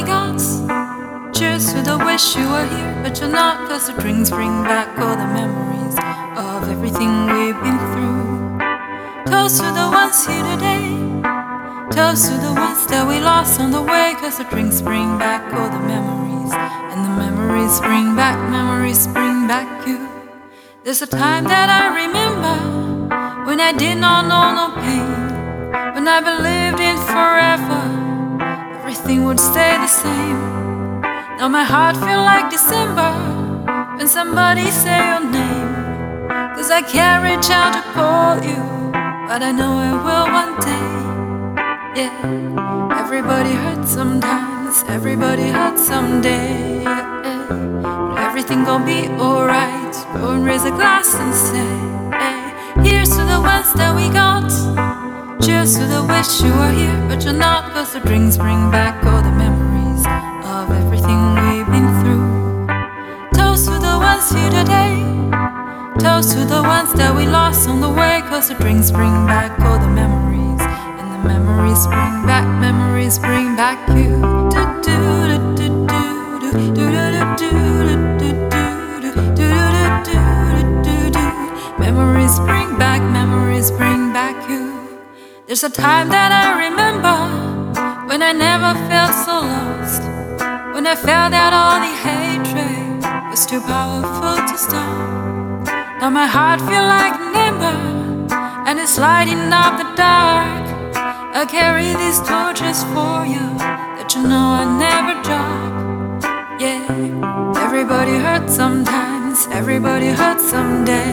got. Cheers to the wish you were here, but you're not. 'Cause the drinks bring back all the memories of everything we've been through. Toast to the ones here today. Toast to the ones that we lost on the way. 'Cause the drinks bring back all the memories, and the memories bring back you. There's a time that I remember when I did not know no pain, when I believed in forever, everything would stay the same. Now my heart feels like December when somebody say your name. 'Cause I can't reach out to call you, but I know I will one day. Yeah, everybody hurts sometimes, everybody hurts someday. Yeah. But everything gon' be alright. Go and raise a glass and say, hey, here's to the ones that we got. Cheers to the wish you were here, but you're not. 'Cause the drinks bring back all the memories of everything we've been through. Toast to the ones here today. Toast to the ones that we lost on the way. 'Cause the drinks bring back all the memories, and the memories bring back you. Do do do do do do do do do do do. Memories bring back you. There's a time that I remember when I never felt so lost, when I felt that all the hatred was too powerful to stop. Now my heart feels like an ember, and it's lighting up the dark. I carry these torches for you that you know I never drop. Yeah, everybody hurts sometimes, everybody hurts someday.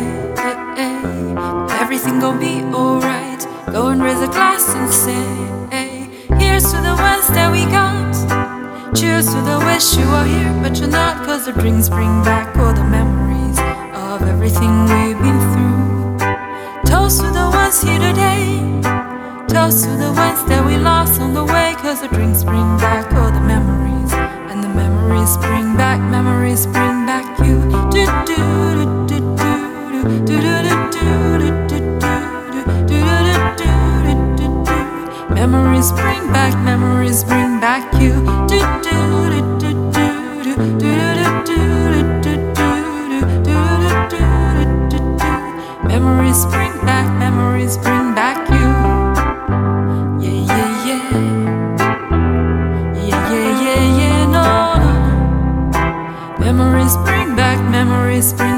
But everything gon' be alright. Go and raise a glass and say, hey, here's to the ones that we got. Cheers to the wish you were here, but you're not. 'Cause the drinks bring back all the memories of everything we've been through. Toast to the ones here today. Toast to the ones that we lost on the way. 'Cause the drinks bring back all the memories, and the memories bring back you. Do do do do do do do do do do do. Memories bring back you. Do do do do do do do do. Memories bring back you. Yeah yeah yeah. Yeah yeah yeah yeah. No no. Memories bring back